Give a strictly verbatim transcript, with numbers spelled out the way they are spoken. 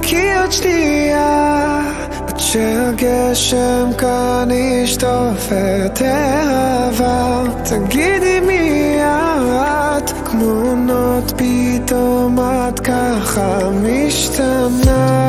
כי עוד שנייה עד שהגשם כאן ישטוף את העבר. תגידי מי את, כמו נוט פתאום את ככה משתנה.